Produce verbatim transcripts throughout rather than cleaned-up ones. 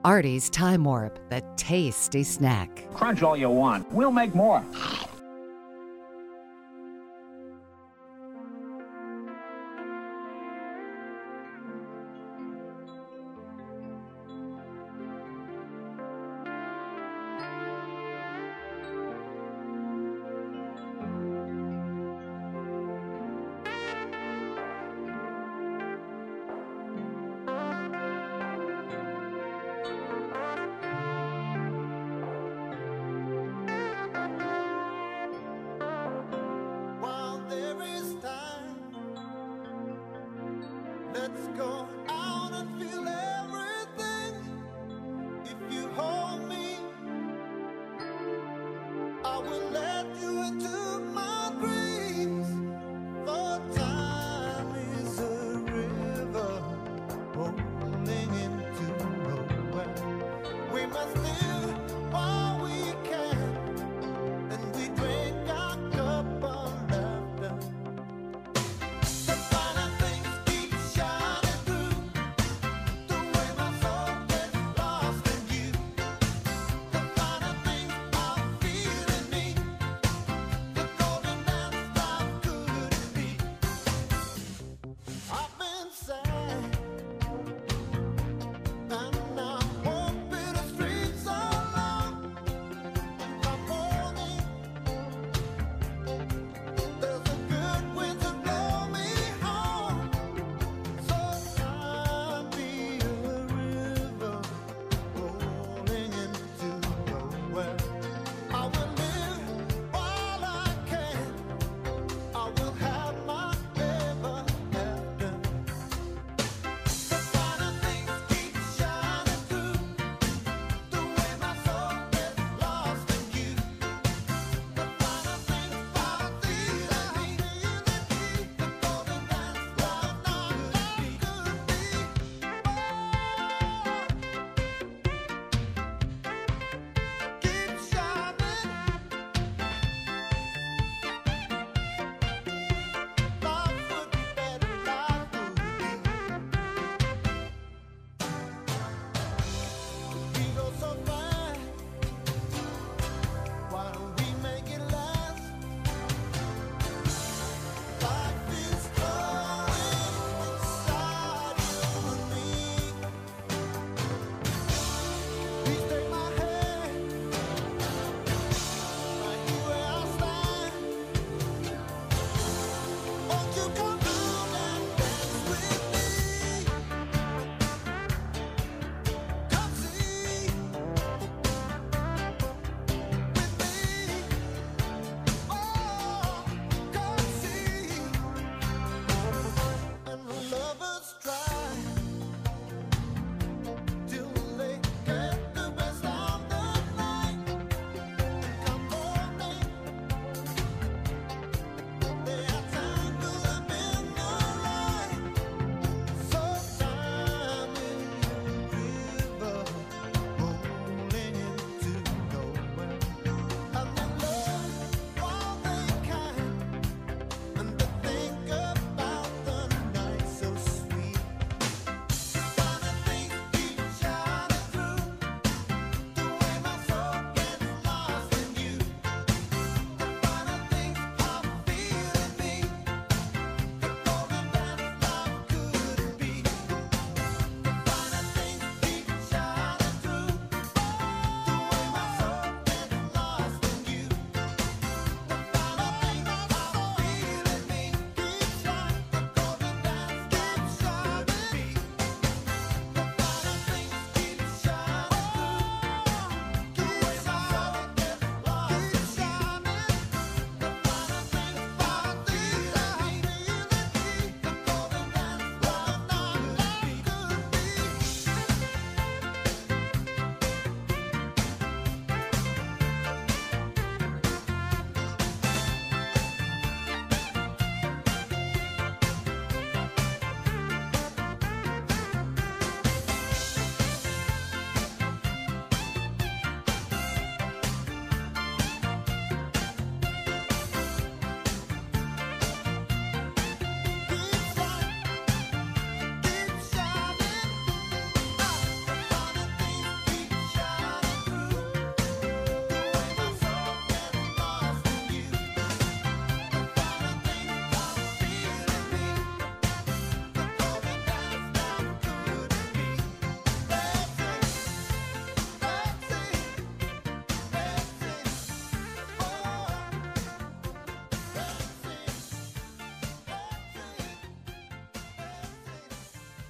Artie's Time Warp, the tasty snack. Crunch all you want. We'll make more.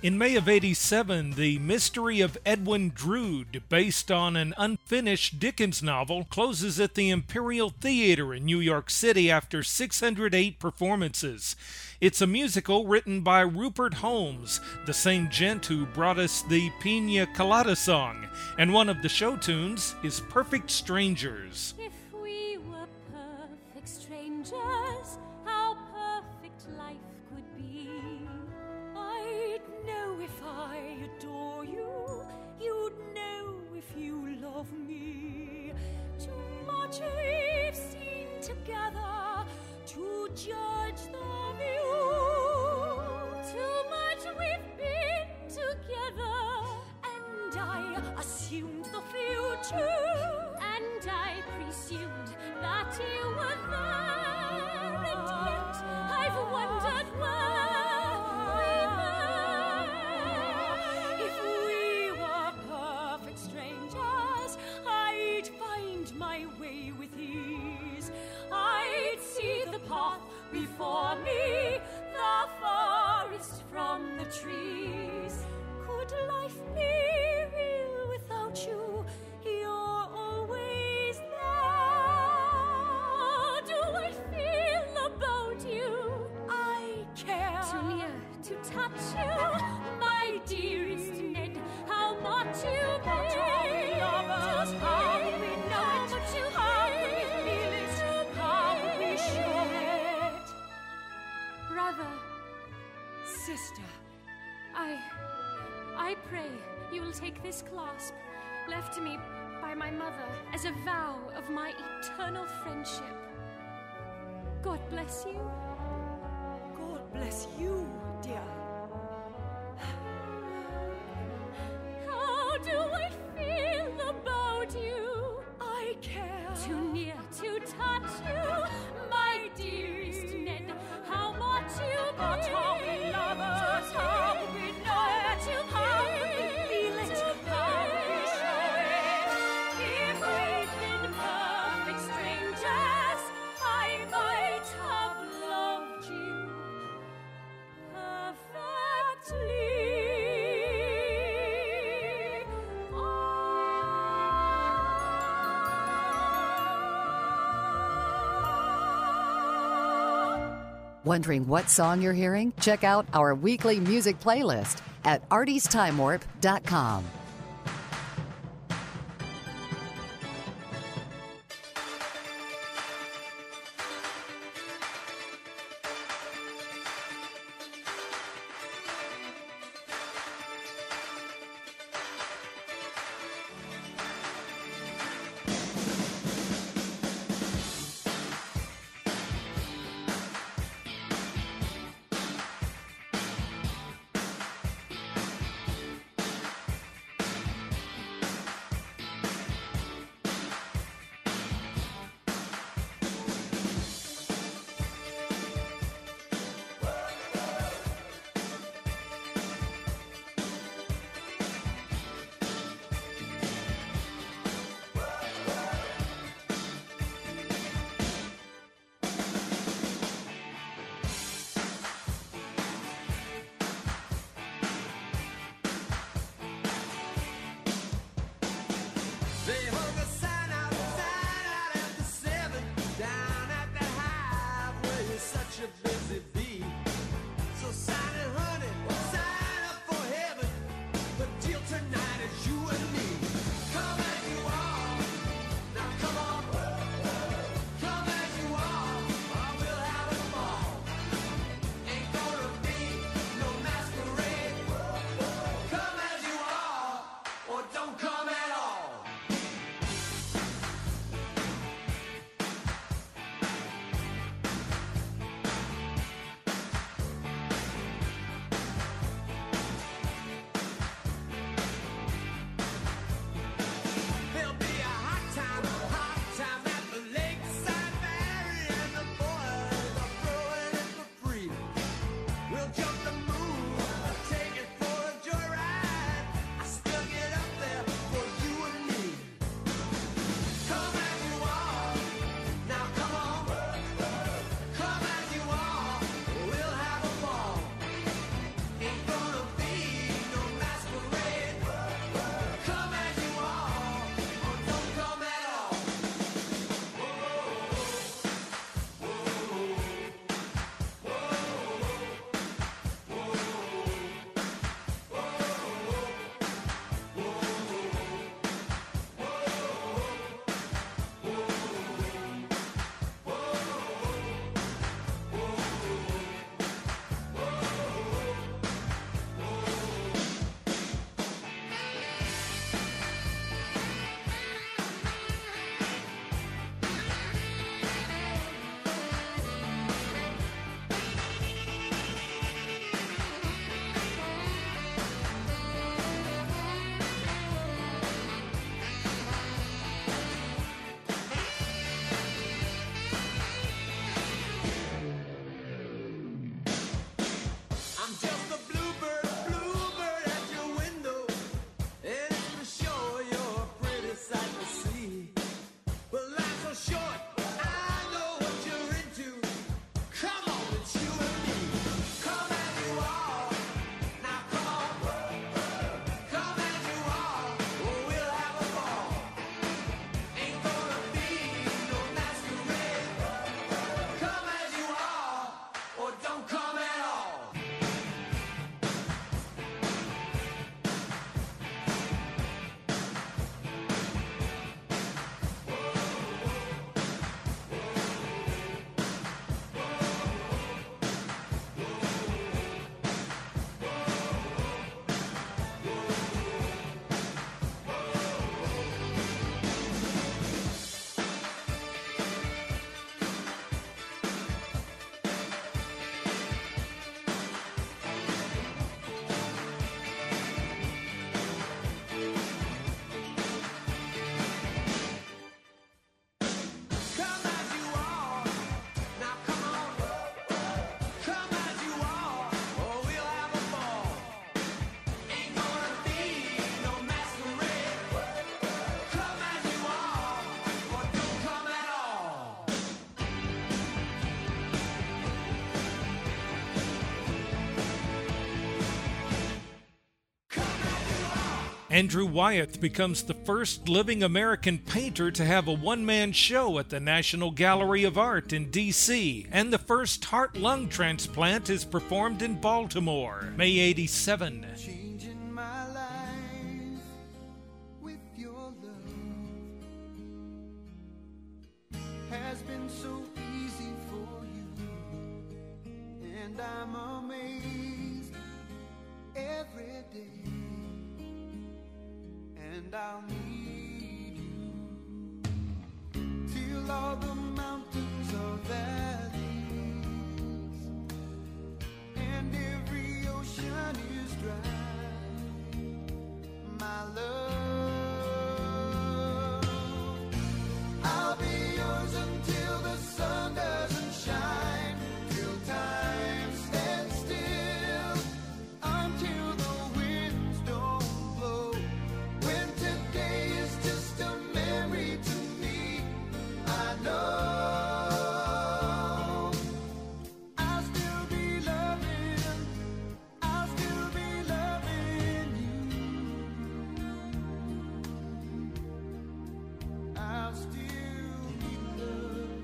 In May of eighty-seven, The Mystery of Edwin Drood, based on an unfinished Dickens novel, closes at the Imperial Theater in New York City after six hundred eight performances. It's a musical written by Rupert Holmes, the same gent who brought us the Pina Colada song, and one of the show tunes is Perfect Strangers. If we were perfect strangers, how perfect life could be. I'd know if I adore you, you'd know if you love me. Too much we've seen together to judge the view. Too much we've been together, and I assumed the future, and I presumed that you were there, and yet I've wondered where we were. If we were perfect strangers, I'd find my way with ease. I'd see the path before me, the forest from the trees. Could life be real without you? You're always there. Do I feel about you? I care. Too near to touch you, my dearest Ned. How much you mean. Lovers, how we know it, how we feel it, how we show it. Brother, sister, I, I pray you will take this clasp, left to me by my mother, as a vow of my eternal friendship. God bless you. God bless you, dear. How do I feel about you? I care. Too near to touch you, my dearest Ned. How much you mean. But how we lovers, how we know it, how we feel it, how we show it. If we'd been perfect strangers, I might have loved you perfectly. Wondering what song you're hearing? Check out our weekly music playlist at arties time warp dot com. Andrew Wyeth becomes the first living American painter to have a one-man show at the National Gallery of Art in D C, and the first heart-lung transplant is performed in Baltimore, May eighty-seven. Changing my life with your love has been so easy for you, and I'm amazed every day. And I'll need you till all the mountains are valleys and every ocean is dry. My love, I'll be yours until the sun doesn't shine, till time stands still, until the winds don't blow. When today is just a memory to me, I know I'll still be loving, I'll still be loving you. I'll still be loving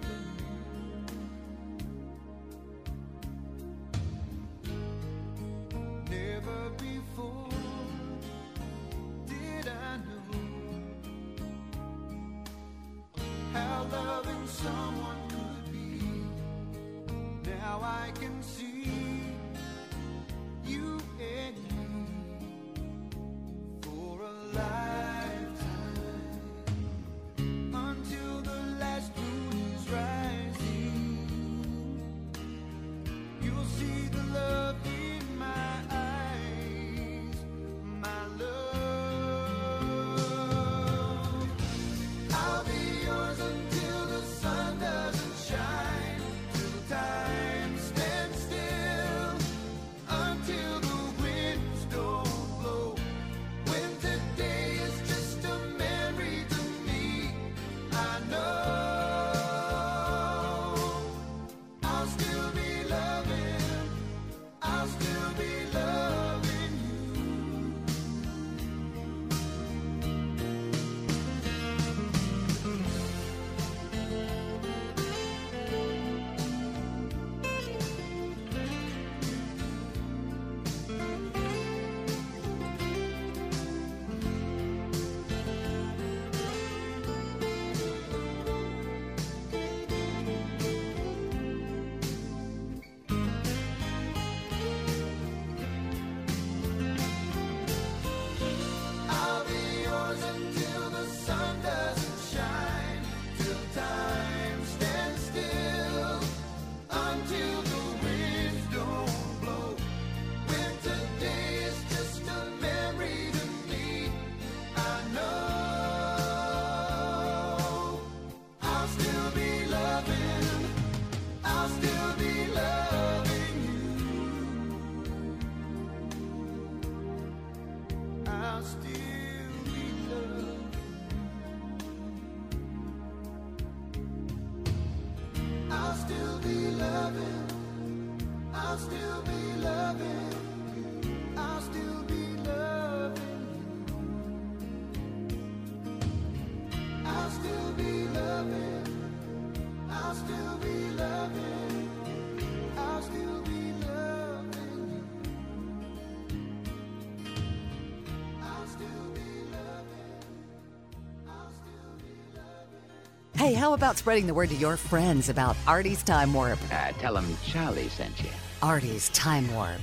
you. Never before did I know how loving someone could be. Now I can see you and me for a lifetime, until the last moon is rising. You'll see the love in my eyes, my love. I'll be yours until the sun doesn't shine, till time stands still, until the winds don't blow. When today is just a memory to me, I know I'll still be loving, I'll still be loving you. I'll be yours until the sun doesn't shine, till time stands still, until the winds don't blow. When today is just a memory to me, I know I'll still be loving, I'll still be loving you. I'll still be loving, I'll still be loving, I'll still be loving, I'll still be loving you. I'll still be loving, I'll still be loving, I'll still be loving you. I'll still be loving, I'll still be loving. Hey, how about spreading the word to your friends about Artie's Time Warp? Uh, tell him Charlie sent you. Artie's Time Warp.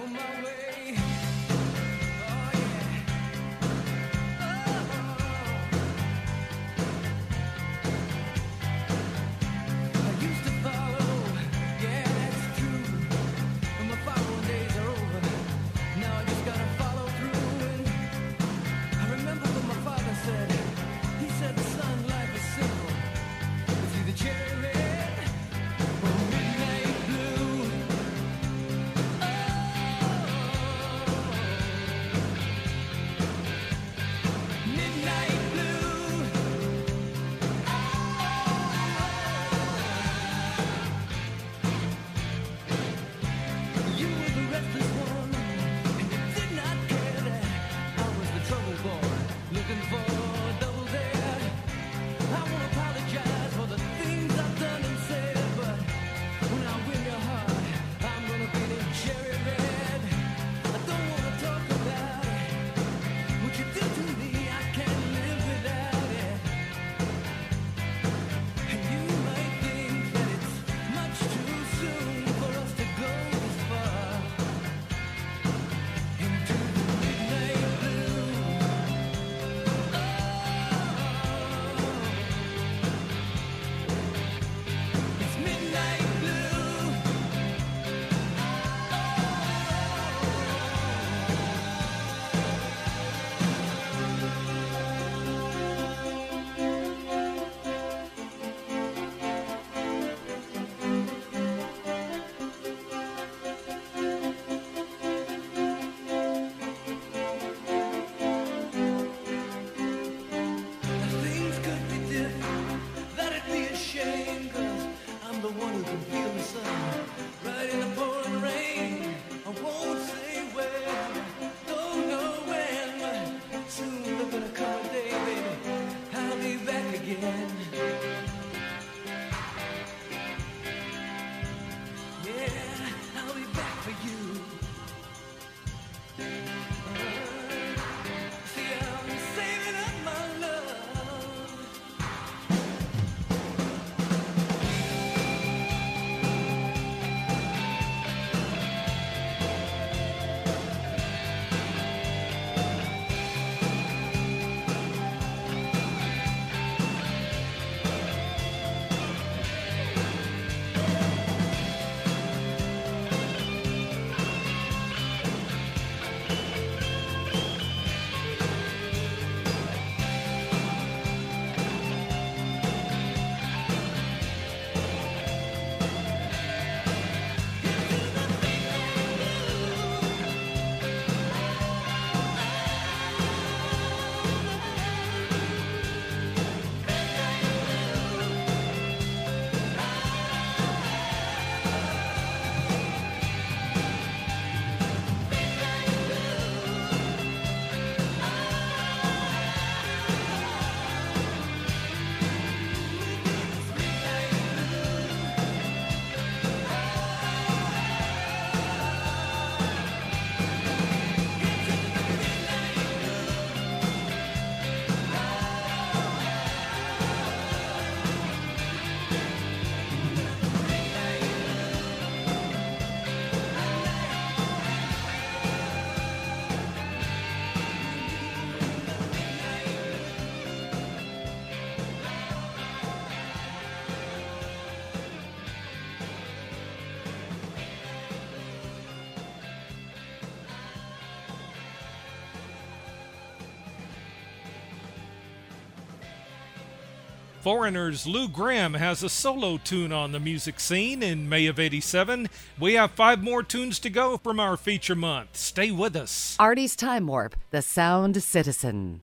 Foreigner's Lou Gramm has a solo tune on the music scene in May of eighty-seven. We have five more tunes to go from our feature month. Stay with us. Artie's Time Warp, The Sound Citizen.